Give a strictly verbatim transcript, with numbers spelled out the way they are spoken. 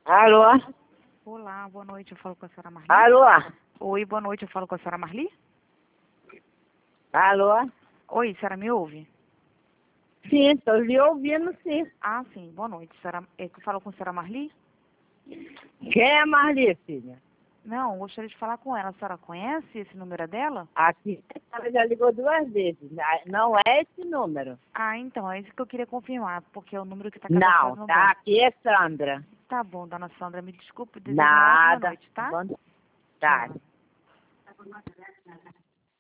Alô? Olá, boa noite, eu falo com a senhora Marli. Alô? Oi, boa noite, eu falo com a senhora Marli. Alô? Oi, a senhora me ouve? Sim, estou lhe ouvindo, sim. Ah, sim, boa noite, senhora, é que eu falo com a senhora Marli? Quem é Marli, filha? Não, gostaria de falar com ela. A senhora conhece esse número dela? Aqui, ela já ligou duas vezes. Não é esse número. Ah, então, é isso que eu queria confirmar, porque é o número que está Não, cadastrado no tá banco. aqui é Sandra. Tá bom, dona Sandra, me desculpe, desejo uma ótima Nada. noite, tá? Bom- Tá. Tchau.